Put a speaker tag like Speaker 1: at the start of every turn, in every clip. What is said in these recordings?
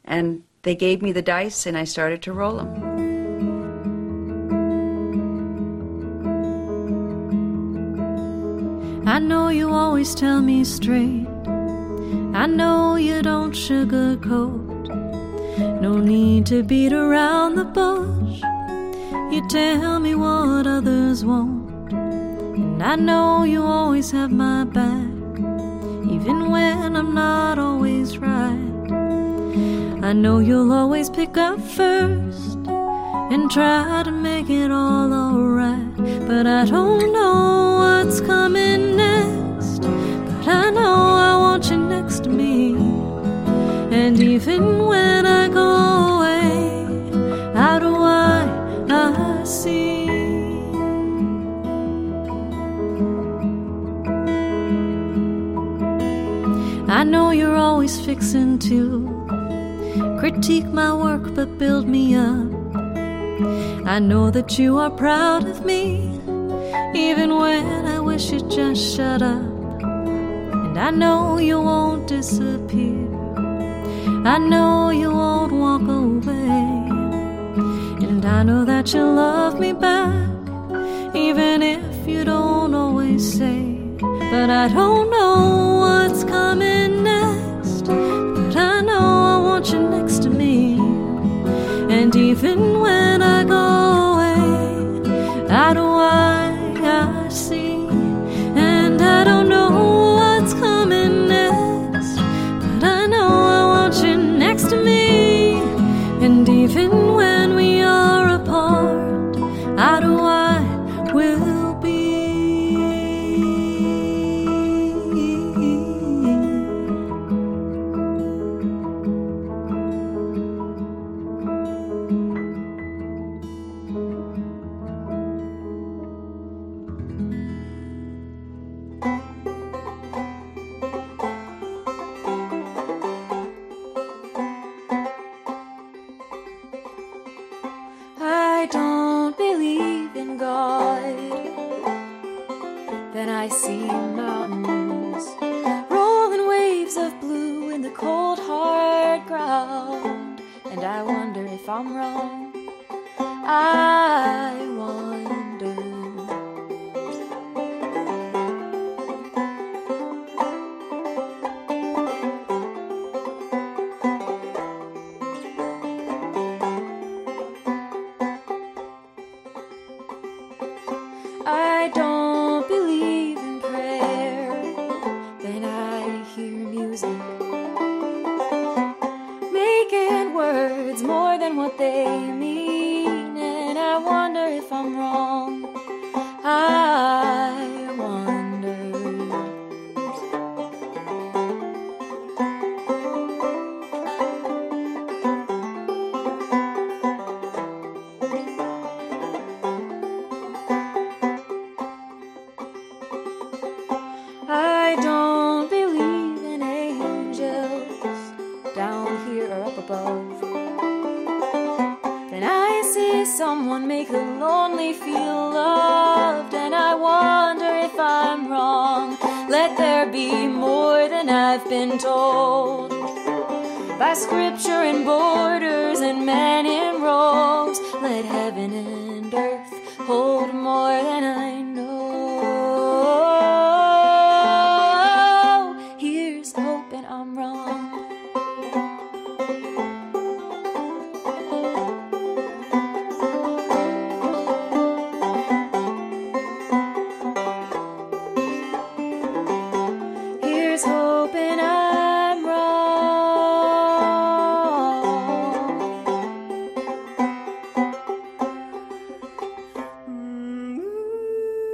Speaker 1: And they gave me the dice, and I started to roll them.
Speaker 2: I know you always tell me straight. I know you don't sugarcoat. No need to beat around the bush. You tell me what others won't. And I know you always have my back, even when I'm not always right. I know you'll always pick up first and try to make it all alright. But I don't know what's coming next, but I know I want you next to me. And even when I go away, how do I see? I know you're always fixing to critique my work but build me up. I know that you are proud of me, even when I wish you'd just shut up. And I know you won't disappear. I know you won't walk away. And I know that you'll love me back, even if you don't always say. But I don't know what's coming next, but I know I want you next to me. And even when I go away, how do I see? And I don't know what's coming next, but I know I want you next to me. And even when we are apart, how do I will be?
Speaker 3: I don't believe in God. Then I see mountains, rolling waves of blue in the cold hard ground. And I wonder if I'm wrong. I wonder. I don't believe in prayer. Then I hear music, making words more than what they mean. And I wonder if I'm wrong. I wonder. I don't believe in angels down here or up above. Then I see someone make the lonely feel loved, and I wonder if I'm wrong. Let there be more than I've been told by scripture and borders and men in robes. Let heaven and earth hold more than I know. Here's hoping I'm wrong. Here's hoping I'm wrong.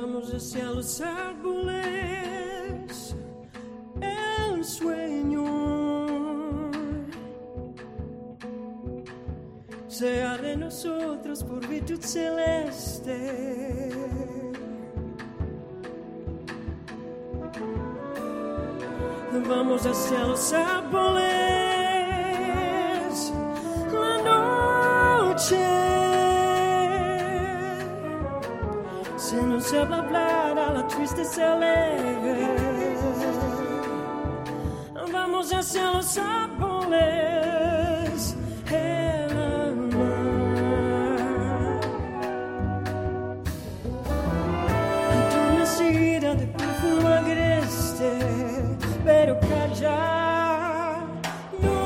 Speaker 4: Vamos hacia los árboles, el sueño sea de nosotros por virtud celeste. Vamos hacia los árboles, la noche se nos habla hablar a la tristeza leve. Vamos hacia los árboles, el mar, adormecida de perfume agreste. Pero calla, no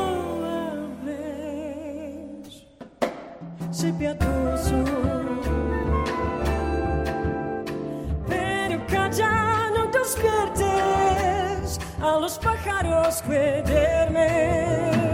Speaker 4: hables, sé piadoso. Pero calla, no despiertes a los pájaros que duermen.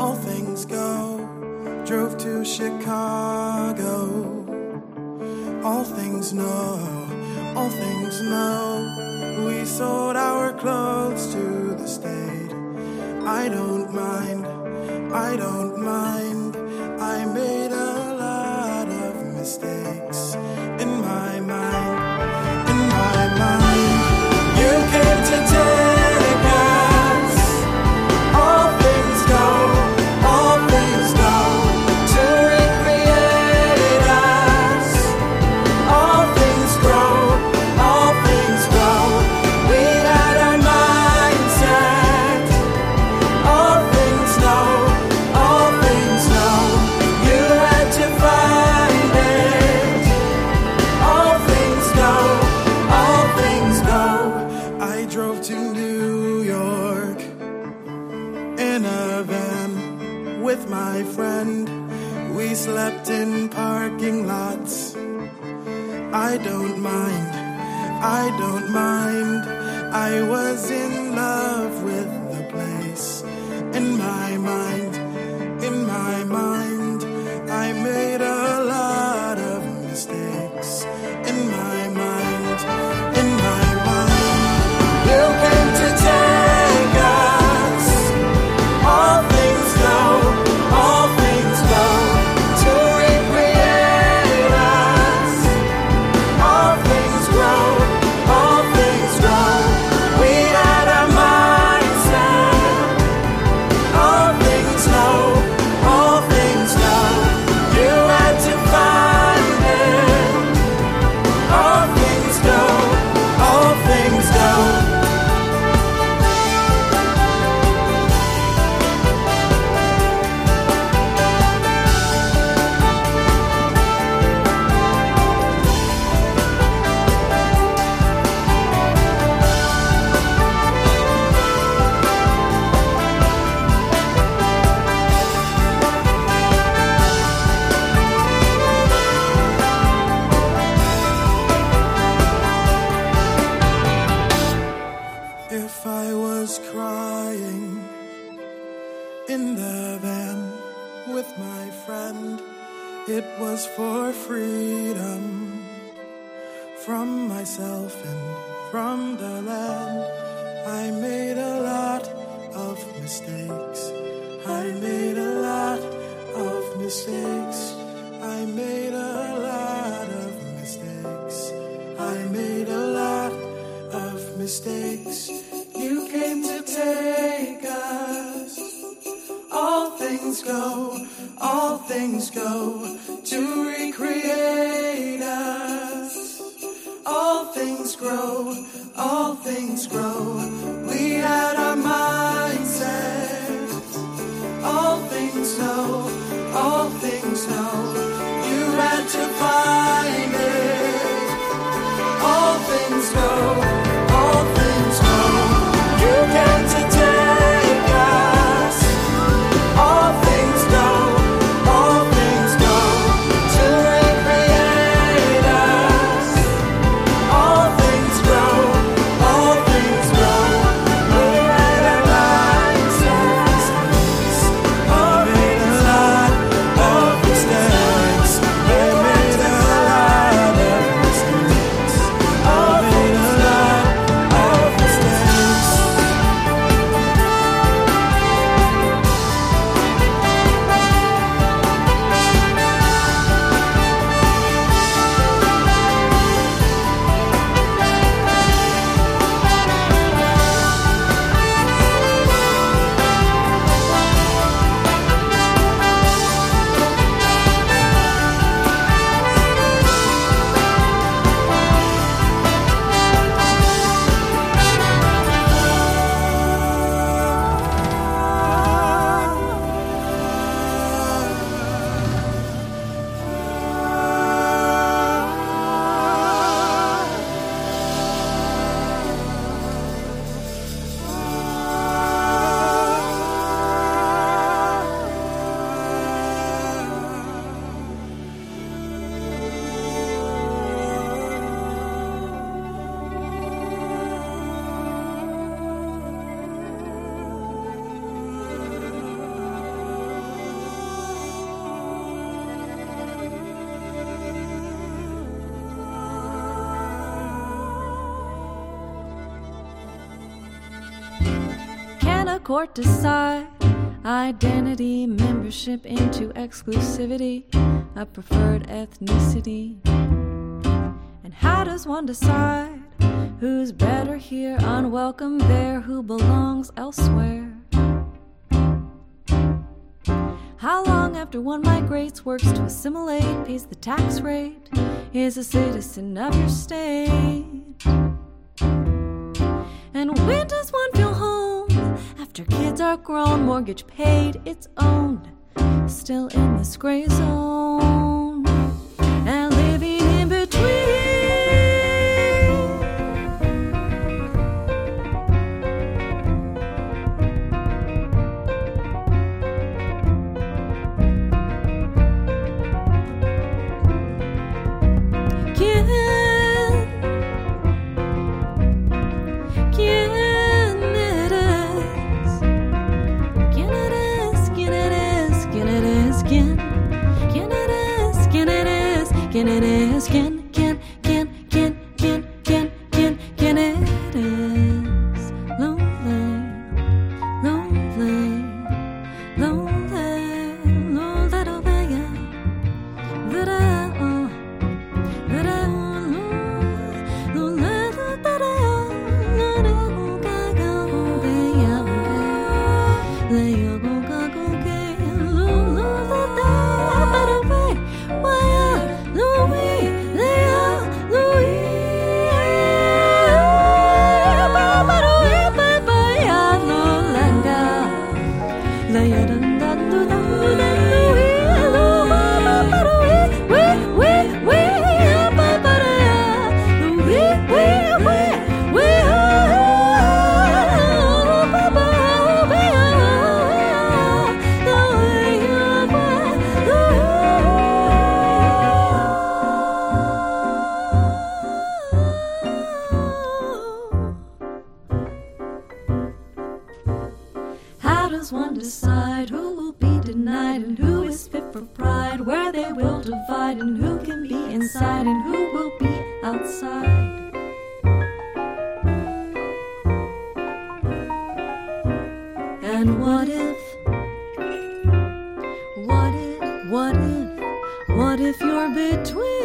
Speaker 5: all things go. Drove to Chicago. All things know, all things know. We sold our clothes to the state. I don't mind, I don't mind. I made a lot of mistakes in my mind, in my mind. You came to take us. All things go, all things go, to recreate us. All things grow, all things grow. We had our mindset. All things know, all things know. You had to find it. All things go, all things go. I drove to New York in a van with my friend. We slept in parking lots. I don't mind, I don't mind. I was in love with the place. In my mind, in my mind. I made a lot of mistakes. In my mind, in my mind. You came to take us. All things go, all things go, to recreate us. All things grow, all things grow. We had our mindset. All things know, all things know. You had to find it. All things go, all things go. If I was crying in the van with my friend, it was for freedom from myself and from the land. I made a lot of mistakes. I made a lot of mistakes. I made a lot of mistakes. I made a lot of mistakes. You came to take us. All things go, all things go, to recreate us. All things grow, all things grow. We had our mindset. All things know, all things know. You had to find it. All things go, all things go. You came to take us. All things go, all things go, to recreate us. All things grow, all things grow. We had our mindsets. I made a lot of mistakes.
Speaker 2: court decide identity, membership into exclusivity, a preferred ethnicity? And how does one decide who's better here, unwelcome there, who belongs elsewhere? How long after one migrates, works to assimilate, pays the tax rate, is a citizen of your state? And when does one feel home after kids are grown, mortgage paid, it's owned, still in this gray zone and living in between? Can it is, can it is lonely, lonely, lonely, does one decide who will be denied and who is fit for pride, where they will divide and who can be inside and who will be outside? And what if you're between?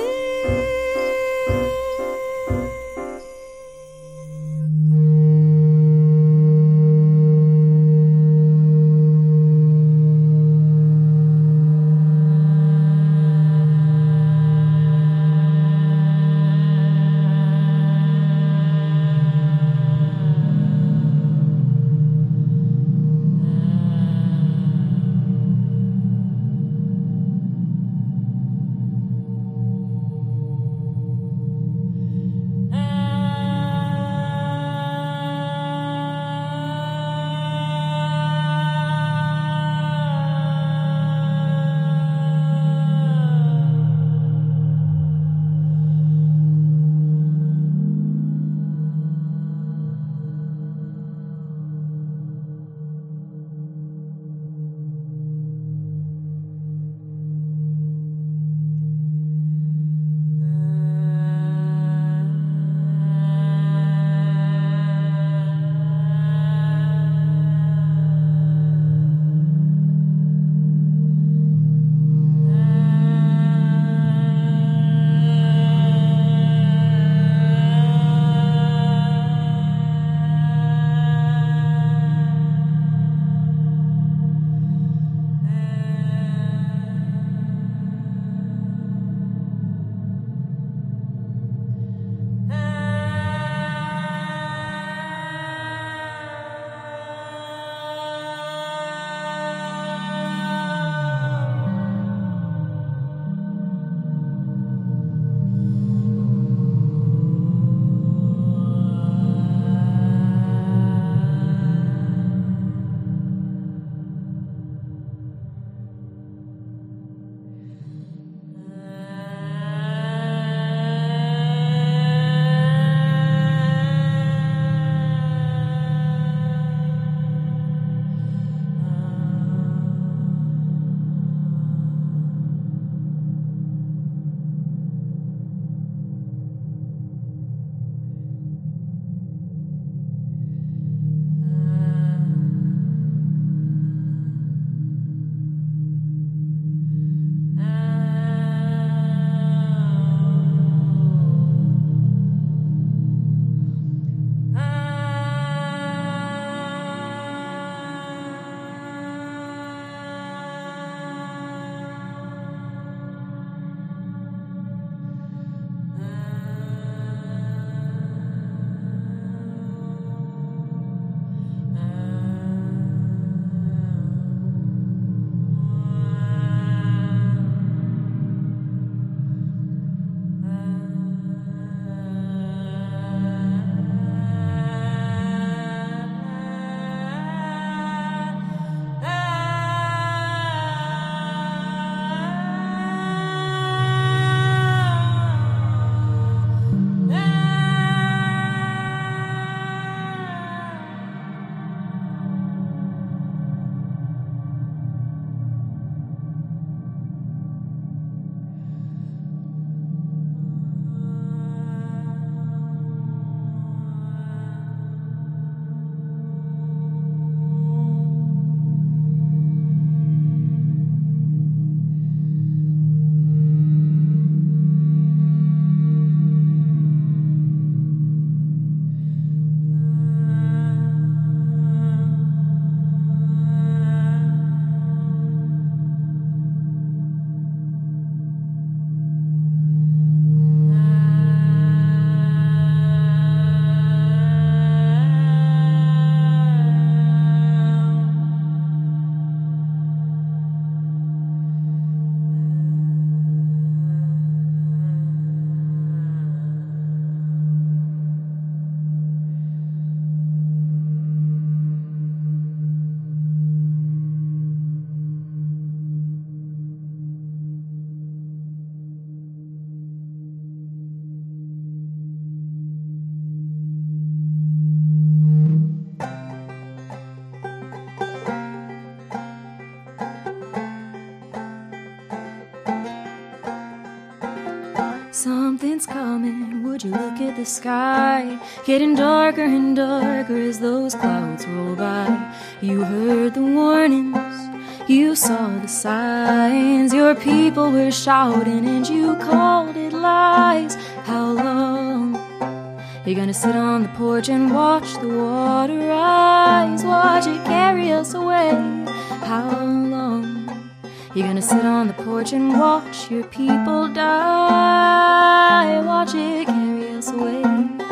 Speaker 3: Something's coming, would you look at the sky? Getting darker and darker as those clouds roll by. You heard the warnings, you saw the signs. Your people were shouting and you called it lies. How long you gonna sit on the porch and watch the water rise? Watch it carry us away. How long you gonna sit on the porch and watch your people die? Watch it carry us away.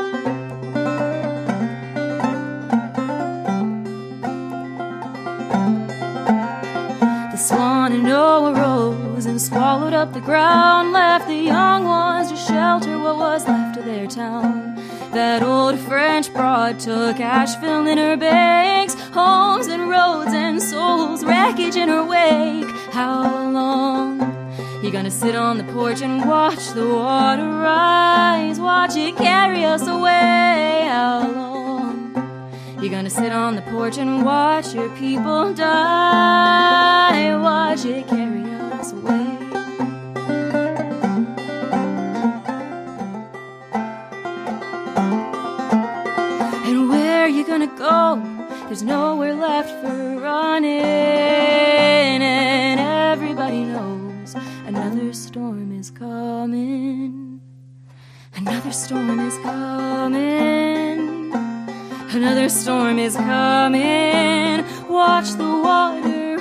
Speaker 3: The swan in Noah rose and swallowed up the ground, left the young ones to shelter what was left of their town. That old French broad took Asheville in her banks, homes and roads and souls, wreckage in her wake. How long you gonna sit on the porch and watch the water rise? Watch it carry us away. How long you gonna sit on the porch and watch your people die? Watch it carry us away. And where you gonna go? There's nowhere left for running, and everybody knows another storm is coming. Another storm is coming. Another storm is coming. Watch the water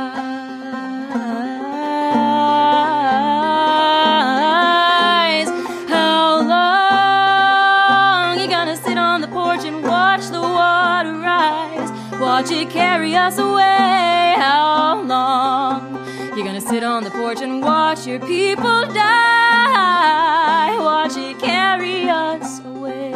Speaker 3: rise. How long you gonna sit on the porch and watch the water rise? Watch it carry us away. How long you gonna sit on the porch and watch your people die? Watch it carry us away.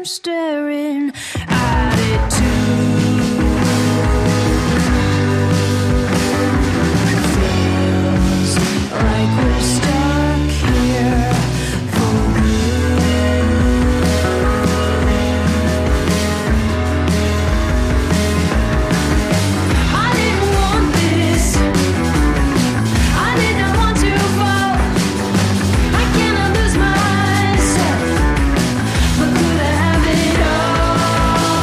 Speaker 2: I'm staring at it too. Feels like we're stuck here for good. I didn't want this. I did not want to fall. I cannot lose myself, but could I have it all?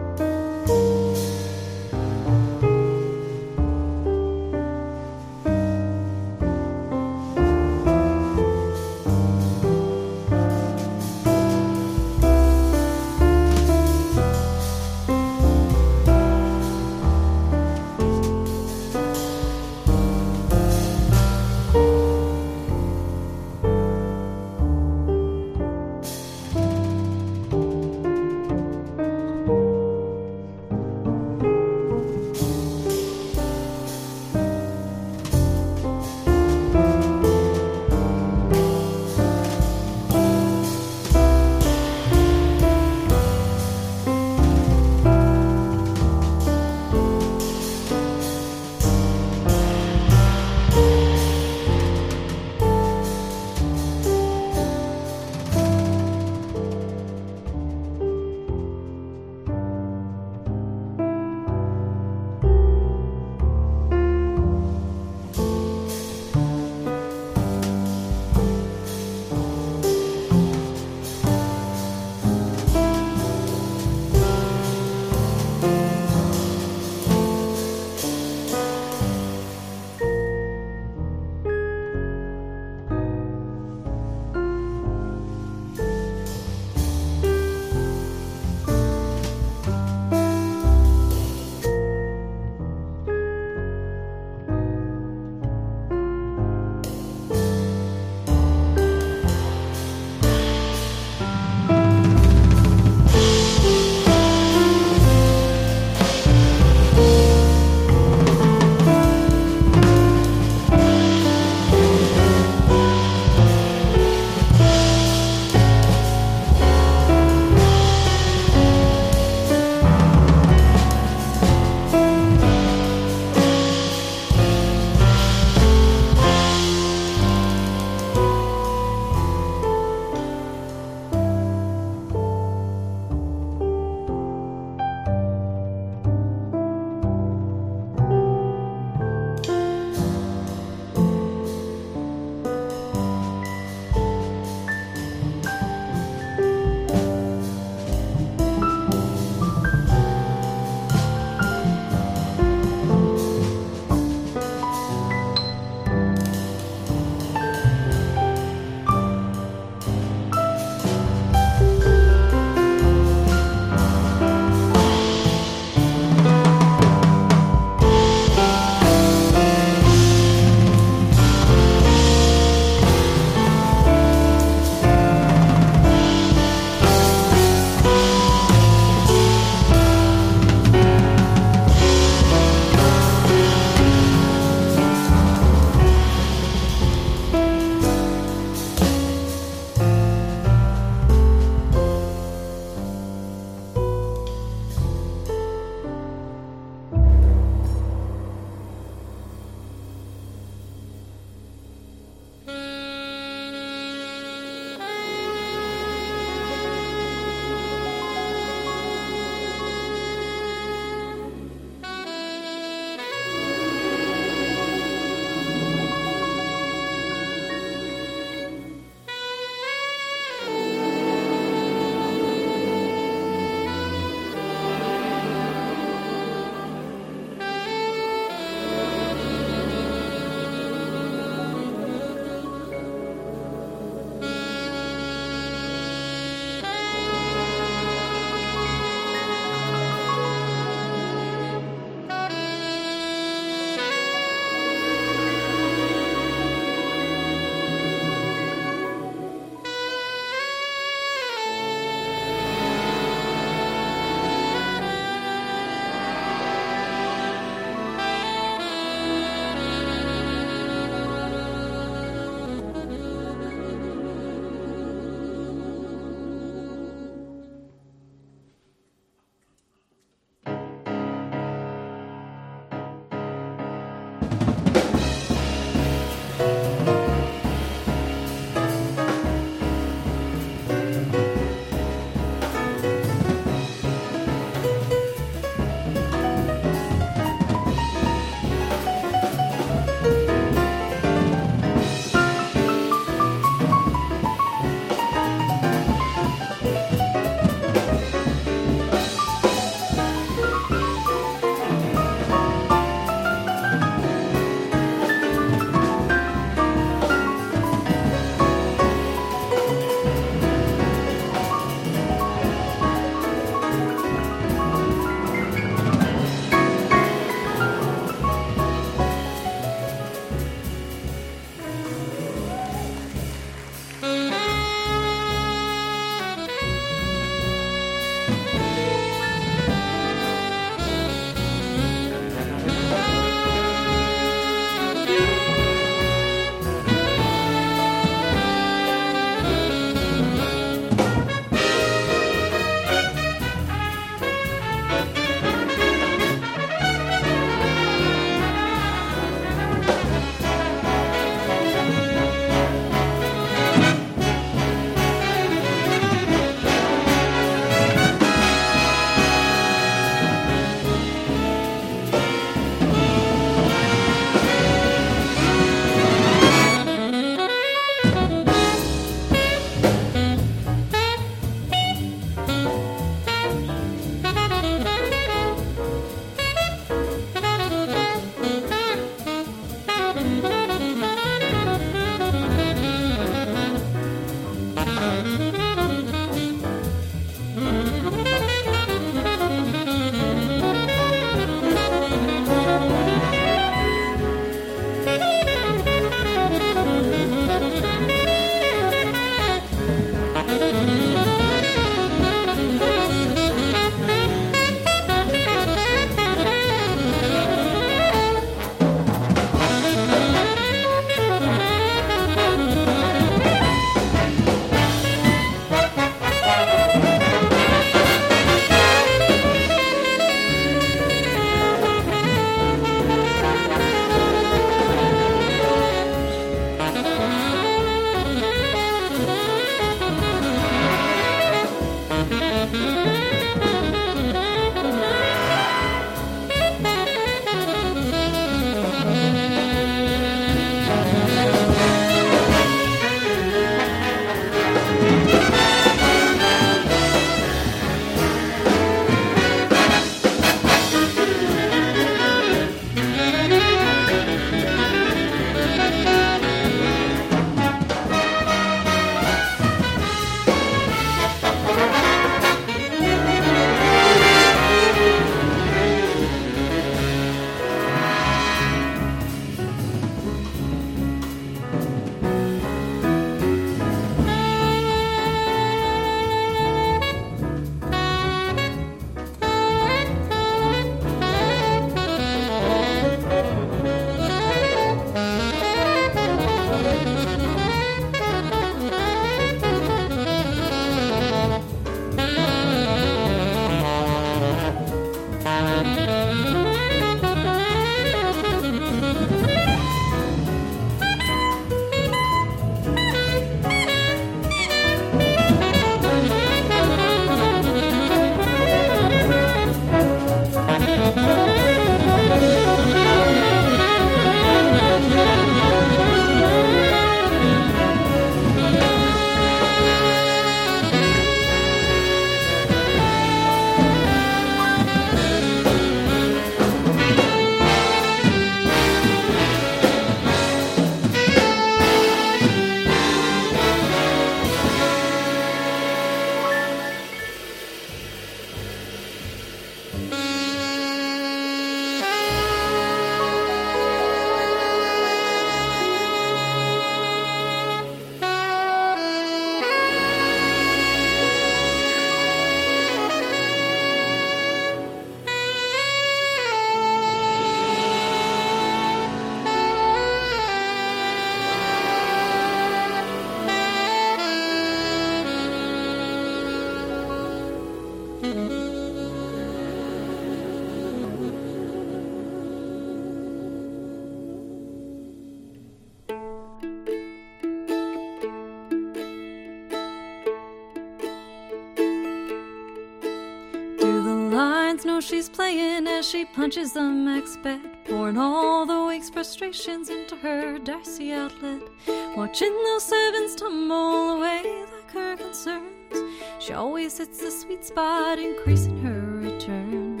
Speaker 2: Know she's playing as she punches the max bet, pouring all the week's frustrations into her dicey outlet, watching those sevens tumble away like her concerns. She always hits the sweet spot, increasing her returns.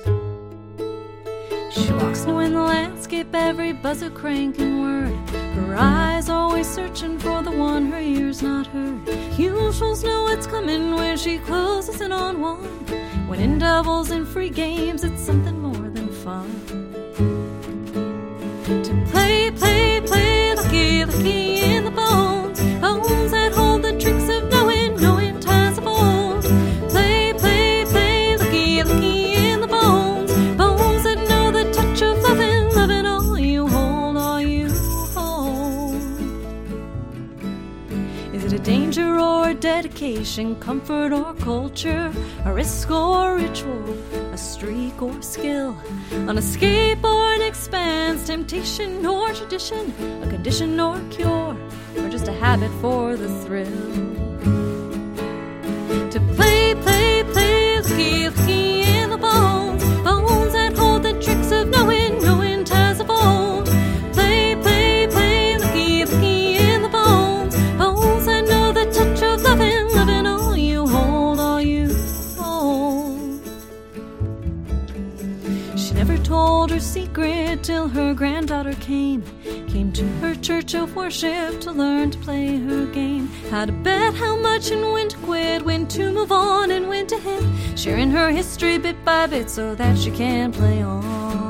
Speaker 2: She walks knowing the landscape, every buzzer cranking word, her eyes always searching for the one her ears not heard. Usuals know it's coming when she closes in on one. When in doubles and free games, it's something more than fun. To play, play, play, lucky, lucky in the bones, bones that hold the tricks of knowing, knowing ties of old. Play, play, play, lucky, lucky in the bones, bones that know the touch of loving, loving all you hold, all you hold. Is it a danger or a dedication, comfort or culture, a risk or ritual, a streak or skill, an escape or an expanse, temptation or tradition, a condition or cure, or just a habit for the thrill? To play, play, play, lucky, lucky in the bones, bones that hold the tricks of knowing, knowing ties of old. Play, play, play, lucky, lucky in the bones, bones that know the touch of loving, loving all you hold, all you hold. She never told her secret till her granddaughter came to her church of worship to learn to play her game. How to bet, how much, and when to quit, when to move on and when to hit, sharing her history bit by bit so that she can play on.